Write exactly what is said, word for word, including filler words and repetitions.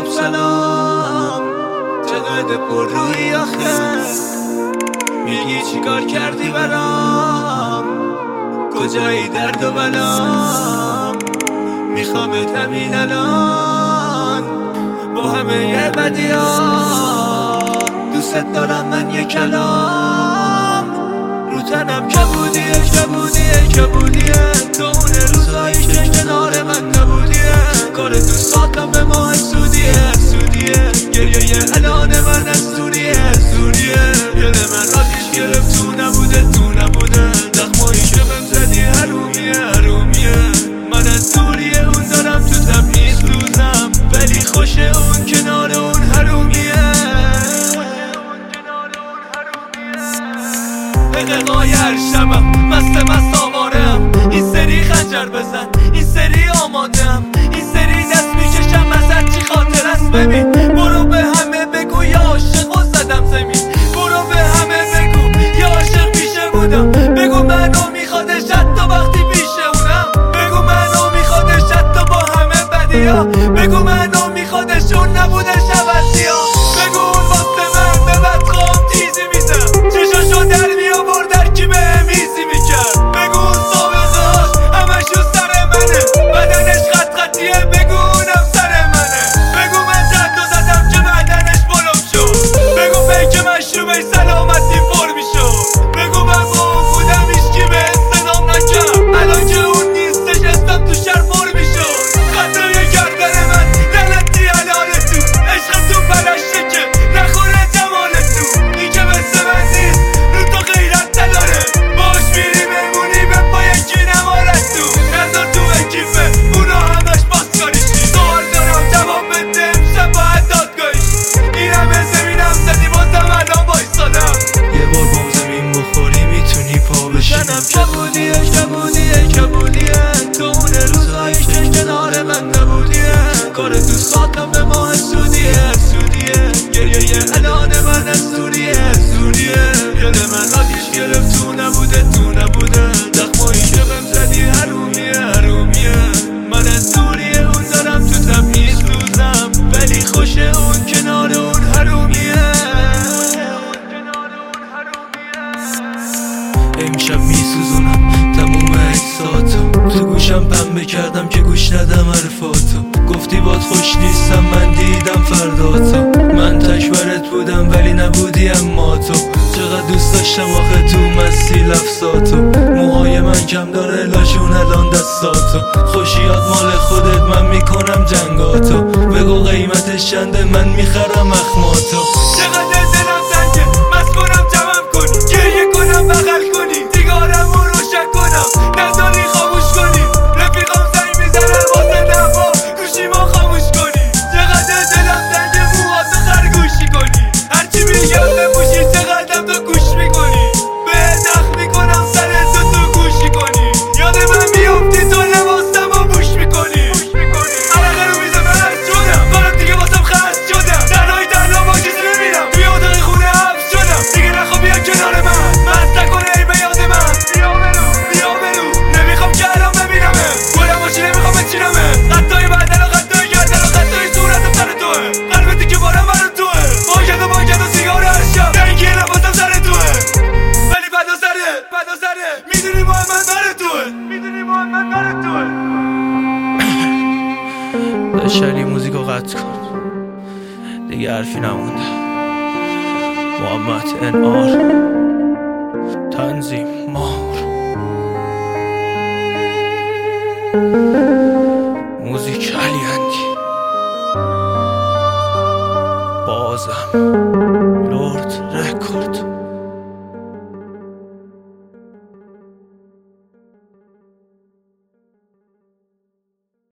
خب سلام، چقدر پر روی آخه، میگی چی کار کردی برام، کجایی درد و بلام، میخوامت همین الان با همه یه بدیام. دوست دارم من یه کلام، رو تنم کبودیه کبودیه کبودیه، تو اون روزایی که کنار من نبودیه، کار دوستاتم به ما حسودیه حسودیه، گریه الان من از سوریه سوریه، دل من آتیش گرفت تو نبوده تو نبوده، زخمایی که بهم زدی حرومیه حرومیه، من از سوریه اون دارم تو تبریز دوزم، ولی خوشه اون کنار اون حرومیه. دقیقای هر شبم مست مست آوارم، این سری خنجر بزن این سری آمادم، این سری دست میکشم ازت چی خاطر است. ببین برو به همه بگو یا عاشق و زدم زمین، برو به همه بگو یا عاشق پیشه بودم، بگو منو میخوادش حتی وقتی پیشه اونم، بگو منو میخوادش حتی با همه بدیا، بگو منو میخوادش اون نبودش عوضیا، بگو اون واسه من به بدخوام تیزی میزم، چشاشو در میآورد در کی بهم ایزی میکرد، بگو اون سابقه هاش همشون سر منه، بدنش خط خطیه بگو اونم سر منه، بگو من زد و زدم که بدنش بلوم شد، بگو پیک مشروبش سلامتی پر میشد، بگو من با اون بودم ایشکی به صدام نکرد، الان که اون نیستش استم تو شهر پر میشد، خطای گردن من لعنتی حلاله تو، عشق تو پلشه که نخوره جمال تو، این که مثل من نیست رو تو غیرت نداره، باش میری بمونی به پای کی نمارد تو، نظر تو اکیفه اونا همش باسکاریشی، سوال دارم جواب بده امشب باید دادگاهیش، این همه زمینم زدی بازم الان بایستادم، یه بار بام زمین بخوری میتونی پا بشی، تنم کبودیه کبودیه کبودیه، تو اون روزایی که کنار من نبودیه، کار دوستاتم به ما حسودیه حسودیه، گریه الان من از سوریه سوریه، دل من آتیش گرفت تو نبوده تو نبوده، زخمایی که بهم زدی حرومیه حرومیه، من از سوریه اون دارم تو تبریز دوزم، ولی خوشه اون کنار اون حرومیه. امشب میسوزونم تموم احساتو، تو گوشم پنبه کردم که گوش ندم حرفاتو، گفتی باد خوش نیستم من دیدم فرداتو، من تشورت بودم ولی نبودی اما تو، چقدر دوست داشتم آخه تو مستی لفظاتو، موهای من کم داره لاشون الان دستاتو، خوشیات مال خودت من میکنم جنگاتو، بگو قیمتش چنده من میخرم اخماتو، چقدر دلم تنگه مست کنم جمعم کنی، گریه کنم بغل کنی، دیگارم رو روشن کنم نذاری خاموش کنی، رفیقام زنگ میزنه واسه دفا گوشی ما خاموش کنی، چقدر دلم تنگه موهاتو خرگوشی کنی، هرچی میگم بپوشی چقدرم تو گوش میکنی، به دخ میکنم سر تو تو گوشی کنی، یاد من میافتی تو لباسم و بوش میکنی، عرقه رو میزه من از شدم دارم دیگه واسم خست شدم، تنهایی تنها با کسی نمیرم، توی اتاق خونه حبس شدم، دیگه نخوا بیا کنار من مست نکنه ای به یاد من، بیا برو بیا برو نمیخوام که الان ببینمه، گلم باشی نمیخوام بچینمه، خطای بدن و خطای گردن و خطای صورتم سر توه، قلبتی که بارم برا توه، باکت و باکت و سیگار هر شب رنگی نفاسم سر توه، ولی بدا سره بدا سره میدونی محمد بر توه، میدونی محمد بر توه. داشتری موزیکو قطع کن دیگه حرفی نمونده. محمد ان آر تنظیم مار.